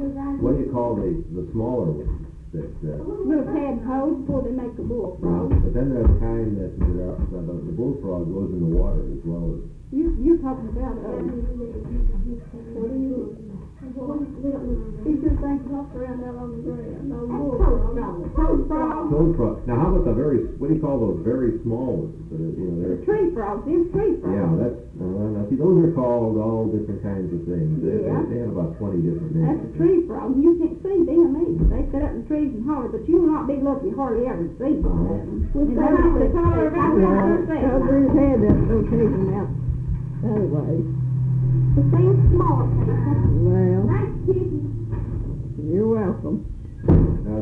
What do you call the smaller ones? Little tadpoles before they make the bullfrog. But then there's a kind that the bullfrog goes in the water as well as. You're talking about what do you? He just thinks off around that on the ground. No toad frog. Toad frog. Now how about what do you call those very small ones? They're tree frogs. They're tree frogs. Yeah, that's now see those are called all different kinds of things. They have about 20 different names. That's a tree frog. You can't see them either. They sit up in trees and holler, but you will not be lucky you hardly ever see one of them. And they're not the color of our Cowboys had that location out that way. The same small thing. Well, Nice kitty. you're welcome. Now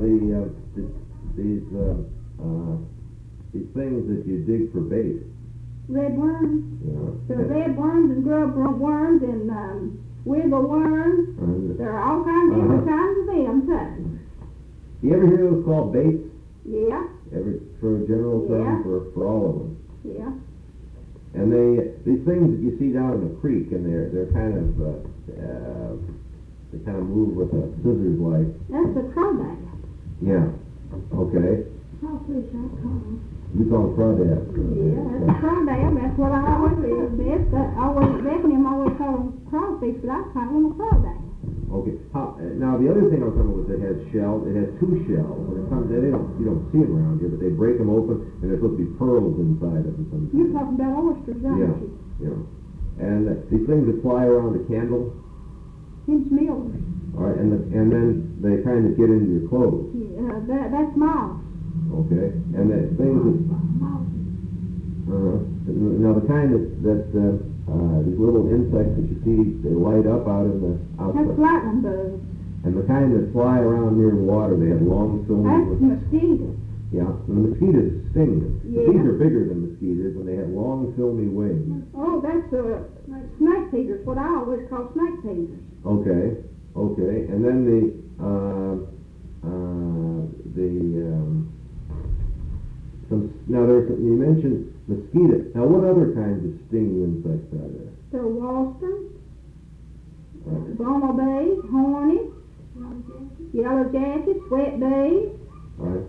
these things that you dig for bait. Red worms. Yeah. There are red worms and grub worms and wiggle worms. There are all kinds of different kinds of them too. You ever hear those called baits? Yeah. For a general term for all of them. Yeah. And these things that you see down in the creek, and they're kind of they kind of move with a scissors like. That's a crawdad. Yeah. Okay. Crawfish, I call them. You call them crawdads. Yeah, that's a crawdad. That's what I always did. Bethany always call them crawfish, but I call them a crawdad. Okay. Now the other thing I'm talking about that has shells, it has two shells. When it comes, you don't see them around here, but they break them open, and there's supposed to be pearls inside of them. You're talking about oysters, aren't you? Yeah. And these things that fly around the candle. Hinge millers. All right, and then they kind of get into your clothes. Yeah, that's moths. Okay, and the things that. Now the kind that these little insects that you see, they light up out in the outside. That's lightning bugs. And the kind that fly around near water, they have long filmy. That's mosquitoes. Yeah, and the mosquitoes sting them. Yeah. These are bigger than mosquitoes, and they have long filmy wings. Oh, that's snake feeders. What I always call snake feeders. Okay, and then you mentioned mosquitoes. Now, what other kinds of stinging insects are there? There are wasps, bumblebees, hornets, yellow jackets, sweat bees. All right.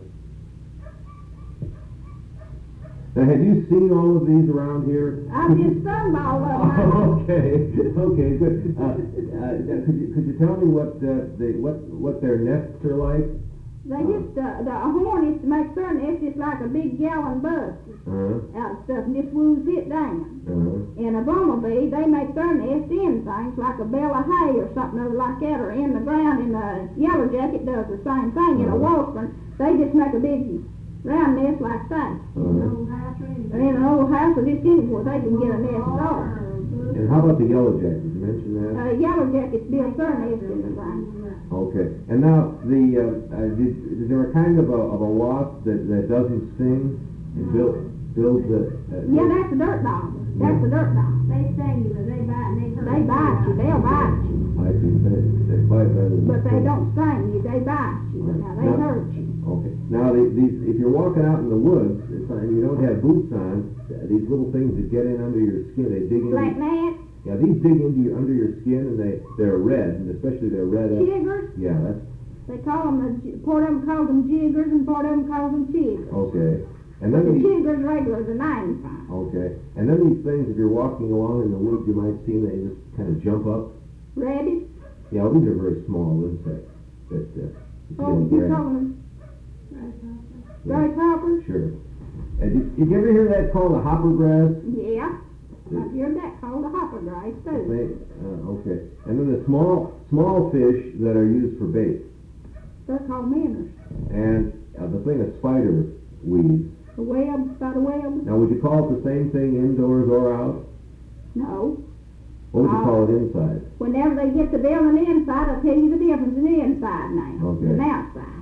Now, have you seen all of these around here? I've just sung all of them. Okay, good. Could you tell me what their nests are like? They just, the hornets make their nest just like a big gallon bucket out of stuff and just woos it down. And a bumblebee, they make their nest in things like a bale of hay or something like that, or in the ground, and the yellow jacket does the same thing. And a wasp, they just make a big round nest like that. In an old house or just anywhere they can get a nest started. And how about the yellow jacket? Did you mention that? Yellow jackets build their nest in the ground. Okay. And now, is there a kind of a wasp that doesn't sting and builds the... yeah, that's a dirt dog. That's a dirt dog. They sting you, but they bite. They bite you. They'll bite you. I see. They bite rather than... But they don't sting you. They bite you. Now, they hurt you. Okay. Now, if you're walking out in the woods and you don't have boots on, these little things that get in under your skin, they dig in. Black gnats? Yeah, these dig under your skin, and they're red, and especially they're red. Chiggers? Yeah, that's... They call them, part of them calls them jiggers, and part of them calls them chiggers. Okay. And but then the chiggers regular, the name fine. Okay. And then these things, if you're walking along in the woods, you might see they just kind of jump up. Rabbits? Yeah, well, these are very small insects. You're talking grasshoppers? Sure. Did you ever hear that called a hopper grass? Yeah. I've heard that called a hopper grass, too. Okay. And then the small fish that are used for bait. They're called minnows. And the thing of spider weeds. A web, spider web. Now, would you call it the same thing indoors or out? No. What would you call it inside? Whenever they get the bill on the inside, I'll tell you the difference in the inside now. Okay. And outside.